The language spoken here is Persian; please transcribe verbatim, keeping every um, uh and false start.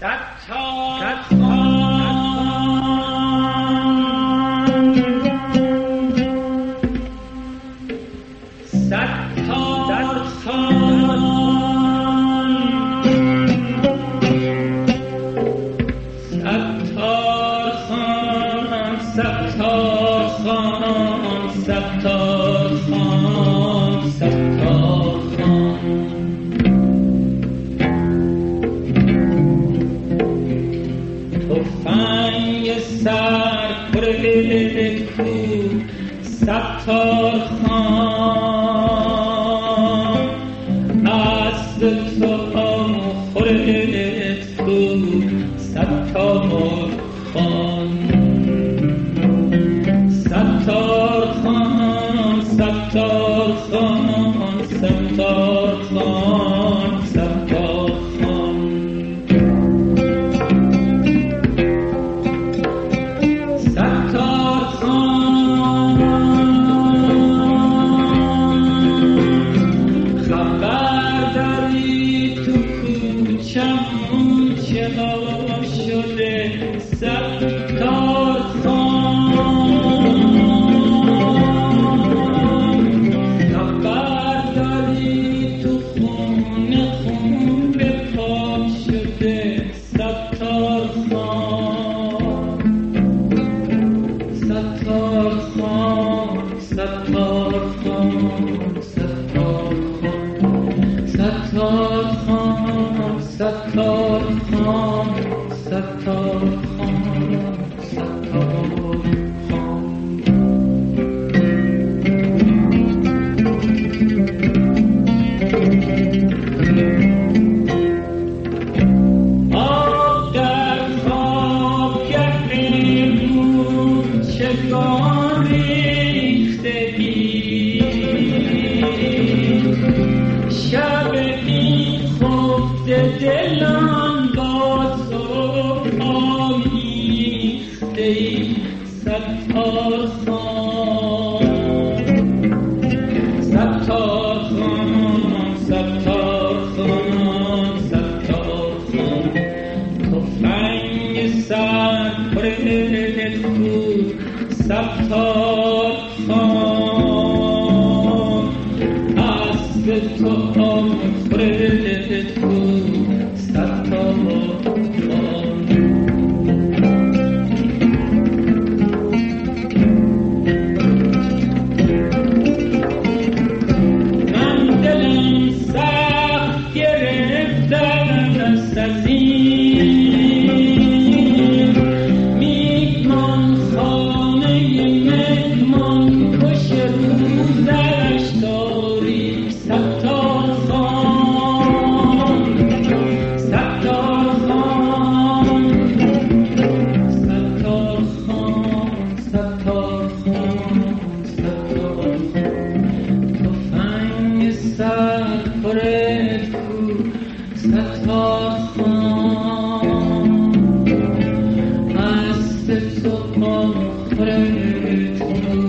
ستار خان از تو آخرت کو ستار خان ستار خان ستار خان ستار خان ستار خان ستار خان خبر داری تو کوچمون چه ها شده ستار خان خبر داری تو خونه خون به پاک شده ستار خان ستار خان ستار خان ستار خان ستار خان ستار خان ستار خان ستار خان آب در خوابگه بود چگان ریخته شب بی خفته دلم با تو آمیخته ستار خان ستار خان ستار خان ستار خان تفنگ سر پرت کو ستار خان از تو آخرت کو ستار خان من دلم سخت گرفته است از این میهمان خانه مهمان کش روزش تاریک ستار خان ستار خان ستار خان ستار خان ستار تفنگ سر پرت کو ستار خان از تو آخرت کو